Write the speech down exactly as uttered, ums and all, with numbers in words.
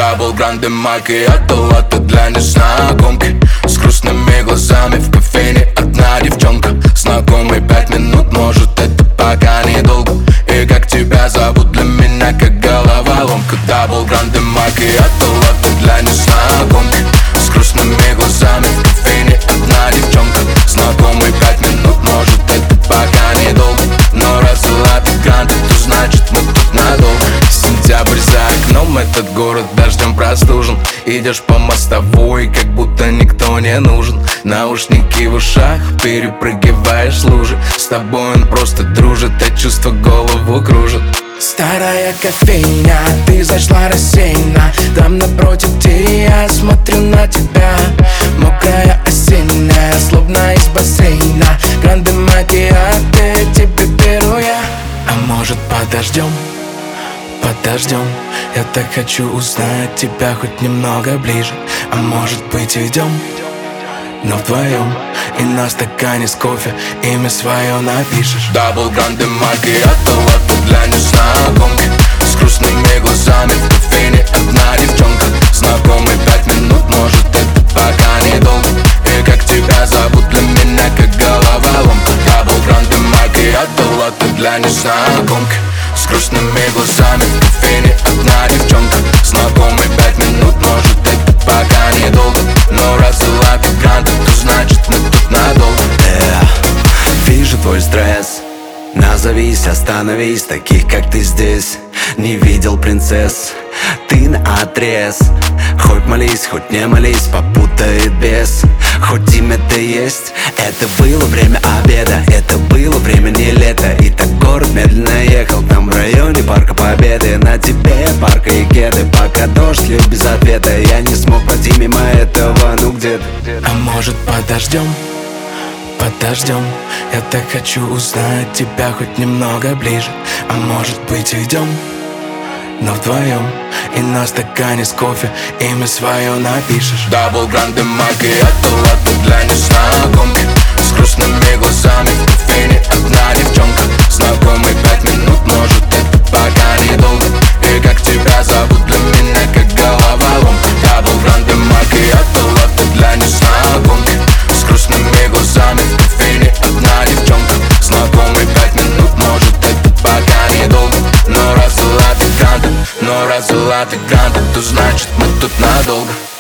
Дабл гранде макиато, латте для незнакомки. С грустными глазами в кофейне одна девчонка. Знакомый пять минут, может это пока недолго. И как тебя зовут, для меня как головоломка. Дабл гранде макиато, латте для незнакомки. С грустными глазами в кофейне одна девчонка. Знакомый пять минут, может это пока недолго. Но раз латте гранде, то значит мы тут надолго. Сентябрь за окном, этот город дождем простужен. Идешь по мостовой, как будто никто не нужен. Наушники в ушах, перепрыгиваешь лужи. С тобой он просто дружит, а чувство голову кружит. Старая кофейня, ты зашла рассеянно. Там напротив я смотрю на тебя. Мокрая осенняя, словно из бассейна. Гранде макиато тебе беру я. А может подождем? Подождем, я так хочу узнать тебя хоть немного ближе. А может быть идем, но вдвоем. И на стакане с кофе имя свое напишешь. Дабл гранде макиато, латте для незнакомки. С грустными глазами в кофейне одна девчонка. Знакомый пять минут, может это пока недолго. И как тебя зовут, для меня как головоломка. Дабл гранде макиато, латте для незнакомки. С грустными глазами в кофейне одна девчонка. Знакомый пять минут, может это пока недолго. Но раз латте гранде, то значит мы тут надолго. Yeah. Вижу твой стресс, назовись, остановись. Таких как ты здесь не видел принцесс. Ты наотрез, хоть молись, хоть не молись, попутает бес. Хоть имя-то есть. Это было время обеда, это было время не лето. И так город медленно ехал, там в районе Парка Победы. На тебе парка и кеды, пока дождь льет без ответа. Я не смог пройти мимо этого, ну где ты? А может подождем? Подождем, я так хочу узнать тебя хоть немного ближе. А может быть идем, но вдвоем. И на стакане с кофе имя свое напишешь. Дабл гранде макиато, латте для незнакомки. С грустными глазами в кофейне одна девчонка. Знакомый пять минут, может это пока недолго. И как тебя зовут, для меня как головоломка. Дабл гранде макиато, латте для незнакомки. С грустными глазами в кофейне одна девчонка. Знакомый пять минут, может это пока недолго. Но раз латте гранде, но раз латте гранде, то значит мы тут надолго.